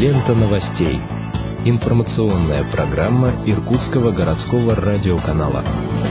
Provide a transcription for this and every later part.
Лента новостей. Информационная программа Иркутского городского радиоканала.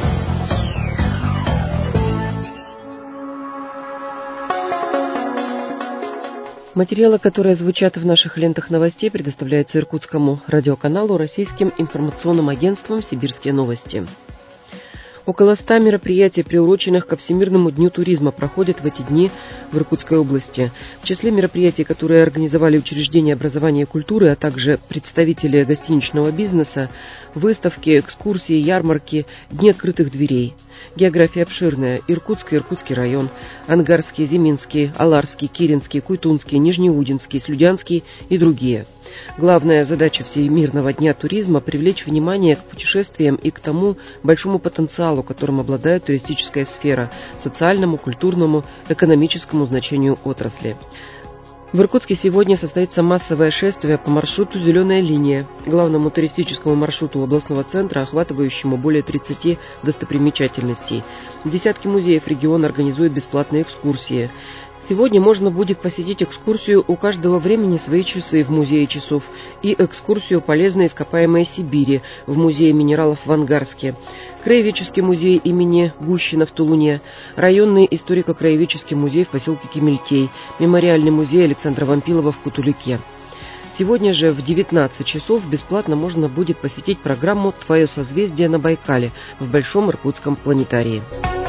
Материалы, которые звучат в наших лентах новостей, предоставляются Иркутскому радиоканалу российским информационным агентством «Сибирские новости». Около 100 мероприятий, приуроченных ко Всемирному дню туризма, проходят в эти дни в Иркутской области. В числе мероприятий, которые организовали учреждения образования и культуры, а также представители гостиничного бизнеса, выставки, экскурсии, ярмарки, дни открытых дверей. География обширная. Иркутск, Иркутский район, Ангарский, Зиминский, Аларский, Киринский, Куйтунский, Нижнеудинский, Слюдянский и другие. Главная задача Всемирного дня туризма – привлечь внимание к путешествиям и к тому большому потенциалу, которым обладает туристическая сфера, социальному, культурному, экономическому значению отрасли. В Иркутске сегодня состоится массовое шествие по маршруту «Зеленая линия», главному туристическому маршруту областного центра, охватывающему более 30 достопримечательностей. Десятки музеев региона организуют бесплатные экскурсии. Сегодня можно будет посетить экскурсию «У каждого времени свои часы» в Музее часов и экскурсию «Полезные ископаемые Сибири» в Музее минералов в Ангарске, Краеведческий музей имени Гущина в Тулуне, районный историко-краеведческий музей в поселке Кемельтей, мемориальный музей Александра Вампилова в Кутулике. Сегодня же в 19 часов бесплатно можно будет посетить программу «Твое созвездие на Байкале» в Большом Иркутском планетарии.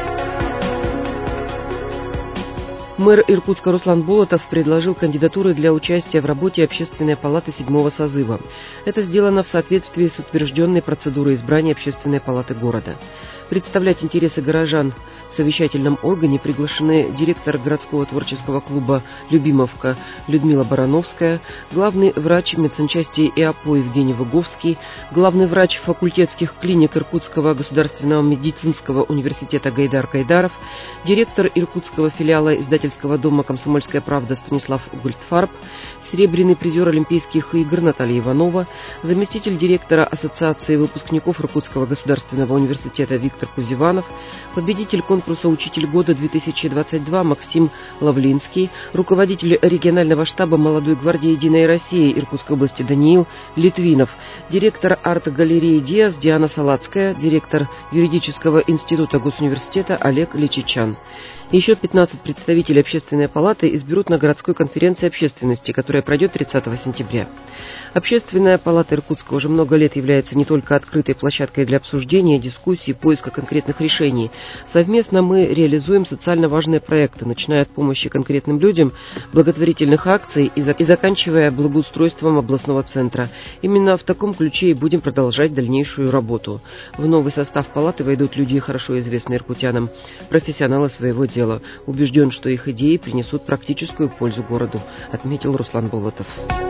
Мэр Иркутска Руслан Болотов предложил кандидатуры для участия в работе Общественной палаты 7-го созыва. Это сделано в соответствии с утвержденной процедурой избрания Общественной палаты города. Представлять интересы горожан в совещательном органе приглашены директор городского творческого клуба «Любимовка» Людмила Барановская, главный врач медсанчасти ИАПО Евгений Выговский, главный врач факультетских клиник Иркутского государственного медицинского университета Гайдар Кайдаров, директор иркутского филиала издательского дома «Комсомольская правда» Станислав Гольдфарб, серебряный призер Олимпийских игр Наталья Иванова, заместитель директора Ассоциации выпускников Иркутского государственного университета Виктор Кузеванов, победитель конкурса «Учитель года-2022» Максим Лавлинский, руководитель регионального штаба молодой гвардии «Единой России» Иркутской области Даниил Литвинов, директор арт-галереи «Диас» Диана Салацкая, директор юридического института Госуниверситета Олег Личичан. Еще 15 представителей Общественной палаты изберут на городской конференции общественности, которая пройдет 30 сентября. Общественная палата Иркутска уже много лет является не только открытой площадкой для обсуждения, дискуссий, поиска конкретных решений. Совместно мы реализуем социально важные проекты, начиная от помощи конкретным людям, благотворительных акций и заканчивая благоустройством областного центра. Именно в таком ключе и будем продолжать дальнейшую работу. В новый состав палаты войдут люди, хорошо известные иркутянам, профессионалы своего дела. Убежден, что их идеи принесут практическую пользу городу, отметил Руслан Болотов.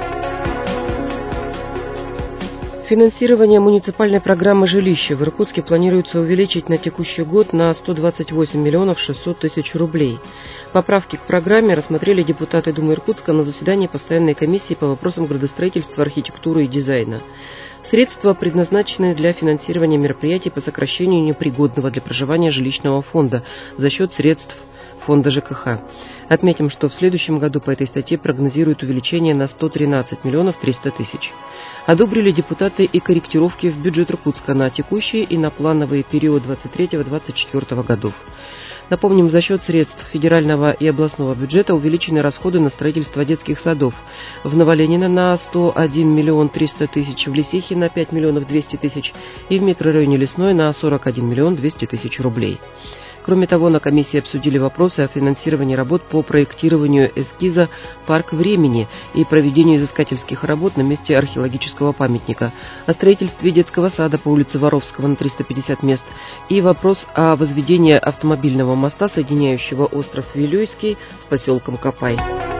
Финансирование муниципальной программы жилища в Иркутске планируется увеличить на текущий год на 128 миллионов 600 тысяч рублей. Поправки к программе рассмотрели депутаты Думы Иркутска на заседании постоянной комиссии по вопросам градостроительства, архитектуры и дизайна. Средства предназначены для финансирования мероприятий по сокращению непригодного для проживания жилищного фонда за счет средств фонда ЖКХ. Отметим, что в следующем году по этой статье прогнозируют увеличение на 113 миллионов 300 тысяч. Одобрили депутаты и корректировки в бюджет Иркутска на текущий и на плановый период 23-24 годов. Напомним, за счет средств федерального и областного бюджета увеличены расходы на строительство детских садов. В Новоленина на 101 миллион 300 тысяч, в Лисихе на 5 миллионов 200 тысяч и в микрорайоне Лесной на 41 миллион 200 тысяч рублей. Кроме того, на комиссии обсудили вопросы о финансировании работ по проектированию эскиза «Парк времени» и проведению изыскательских работ на месте археологического памятника, о строительстве детского сада по улице Воровского на 350 мест и вопрос о возведении автомобильного моста, соединяющего остров Вилюйский с поселком Копай.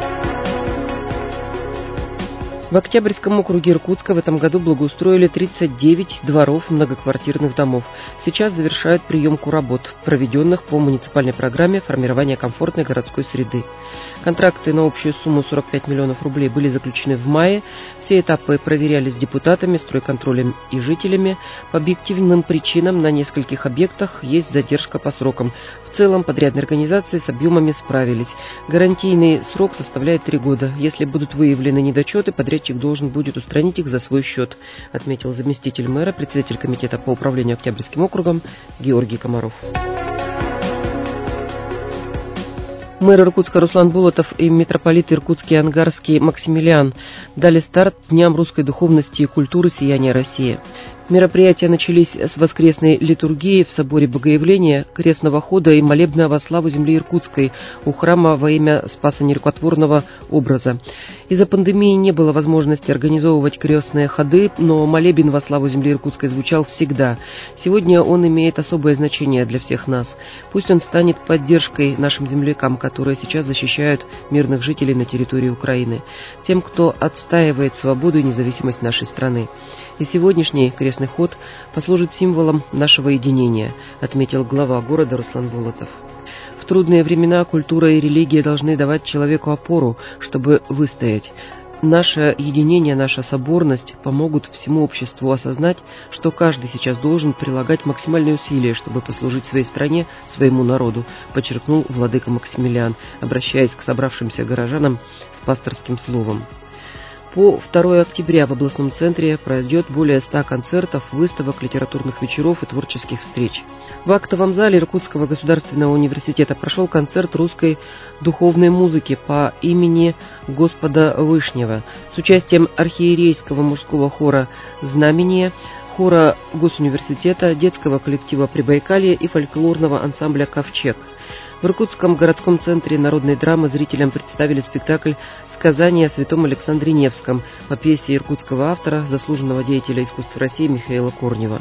В Октябрьском округе Иркутска в этом году благоустроили 39 дворов многоквартирных домов. Сейчас завершают приемку работ, проведенных по муниципальной программе формирования комфортной городской среды. Контракты на общую сумму 45 миллионов рублей были заключены в мае. Все этапы проверялись депутатами, стройконтролем и жителями. По объективным причинам на нескольких объектах есть задержка по срокам. В целом подрядные организации с объемами справились. Гарантийный срок составляет 3 года. Если будут выявлены недочеты, подрядчик подрядчик должен будет устранить их за свой счет, отметил заместитель мэра, председатель комитета по управлению Октябрьским округом Георгий Комаров. Мэр Иркутска Руслан Болотов и митрополит Иркутский и Ангарский Максимилиан дали старт Дням русской духовности и культуры «Сияние России». Мероприятия начались с воскресной литургии в соборе Богоявления, крестного хода и молебна во славу земли Иркутской у храма во имя Спаса Нерукотворного образа. Из-за пандемии не было возможности организовывать крестные ходы, но молебен во славу земли Иркутской звучал всегда. Сегодня он имеет особое значение для всех нас. Пусть он станет поддержкой нашим землякам, которые сейчас защищают мирных жителей на территории Украины, тем, кто отстаивает свободу и независимость нашей страны. И сегодняшний крестный ход послужит символом нашего единения, отметил глава города Руслан Болотов. В трудные времена культура и религия должны давать человеку опору, чтобы выстоять. Наше единение, наша соборность помогут всему обществу осознать, что каждый сейчас должен прилагать максимальные усилия, чтобы послужить своей стране, своему народу, подчеркнул владыка Максимилиан, обращаясь к собравшимся горожанам с пасторским словом. По 2 октября в областном центре пройдет более 100 концертов, выставок, литературных вечеров и творческих встреч. В актовом зале Иркутского государственного университета прошел концерт русской духовной музыки по имени Господа Вышнего с участием архиерейского мужского хора «Знамение», хора Госуниверситета, детского коллектива «Прибайкалье» и фольклорного ансамбля «Ковчег». В Иркутском городском центре народной драмы зрителям представили спектакль «Сказание о святом Александре Невском» по пьесе иркутского автора, заслуженного деятеля искусств России Михаила Корнева.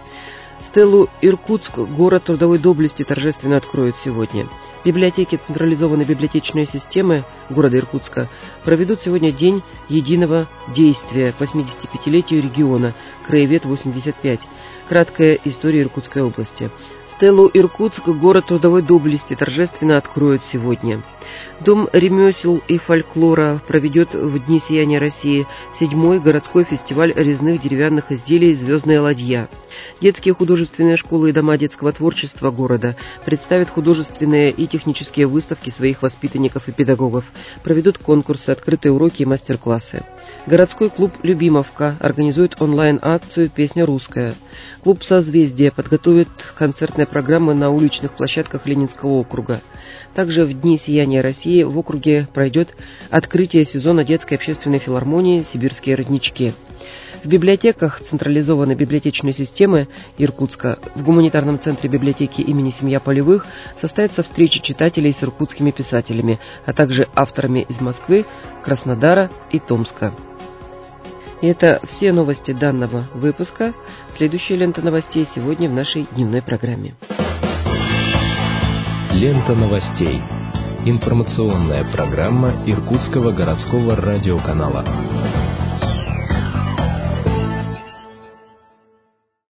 Стеллу «Иркутск. Город трудовой доблести» торжественно откроют сегодня. Библиотеки централизованной библиотечной системы города Иркутска проведут сегодня День единого действия к 85-летию региона, краевед 85. Краткая история Иркутской области. Стеллу «Иркутск. Город трудовой доблести» торжественно откроют сегодня. Дом ремесел и фольклора проведет в Дни Сияния России 7-й городской фестиваль резных деревянных изделий «Звездная ладья». Детские художественные школы и дома детского творчества города представят художественные и технические выставки своих воспитанников и педагогов, проведут конкурсы, открытые уроки и мастер-классы. Городской клуб «Любимовка» организует онлайн-акцию «Песня русская». Клуб «Созвездие» подготовит концертные программы на уличных площадках Ленинского округа. Также в Дни Сияния России в округе пройдет открытие сезона детской общественной филармонии «Сибирские роднички». В библиотеках централизованной библиотечной системы Иркутска в гуманитарном центре библиотеки имени Семья Полевых состоятся встречи читателей с иркутскими писателями, а также авторами из Москвы, Краснодара и Томска. И это все новости данного выпуска. Следующая лента новостей сегодня в нашей дневной программе. Лента новостей. Информационная программа Иркутского городского радиоканала.